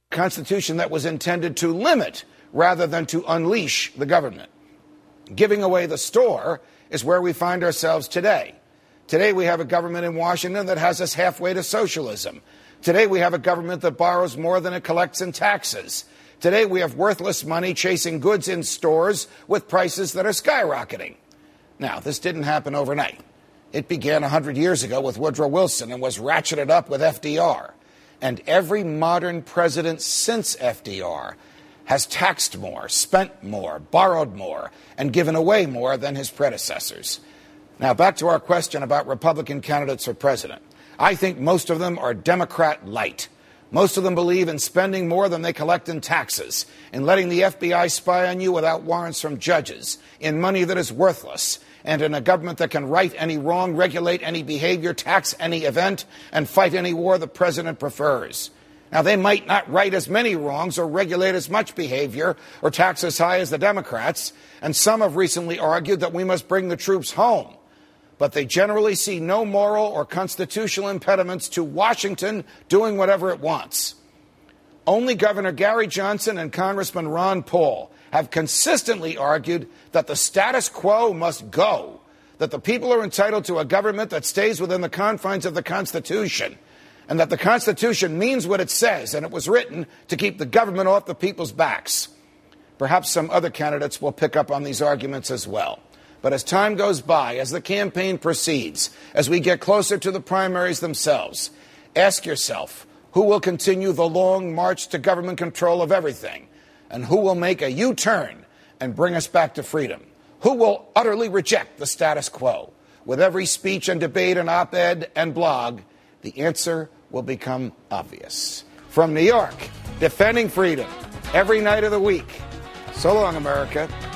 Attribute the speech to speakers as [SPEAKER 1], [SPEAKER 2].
[SPEAKER 1] Constitution that was intended to limit rather than to unleash the government. Giving away the store is where we find ourselves today. Today we have a government in Washington that has us halfway to socialism. Today we have a government that borrows more than it collects in taxes. Today we have worthless money chasing goods in stores with prices that are skyrocketing. Now, this didn't happen overnight. It began 100 years ago with Woodrow Wilson and was ratcheted up with FDR. And every modern president since FDR has taxed more, spent more, borrowed more, and given away more than his predecessors. Now, back to our question about Republican candidates for president. I think most of them are Democrat light. Most of them believe in spending more than they collect in taxes, in letting the FBI spy on you without warrants from judges, in money that is worthless, and in a government that can right any wrong, regulate any behavior, tax any event, and fight any war the president prefers. Now, they might not right as many wrongs or regulate as much behavior or tax as high as the Democrats, and some have recently argued that we must bring the troops home. But they generally see no moral or constitutional impediments to Washington doing whatever it wants. Only Governor Gary Johnson and Congressman Ron Paul have consistently argued that the status quo must go, that the people are entitled to a government that stays within the confines of the Constitution, and that the Constitution means what it says, and it was written to keep the government off the people's backs. Perhaps some other candidates will pick up on these arguments as well. But as time goes by, as the campaign proceeds, as we get closer to the primaries themselves, ask yourself, who will continue the long march to government control of everything? And who will make a U-turn and bring us back to freedom? Who will utterly reject the status quo? With every speech and debate and op-ed and blog, the answer will become obvious. From New York, defending freedom every night of the week. So long, America.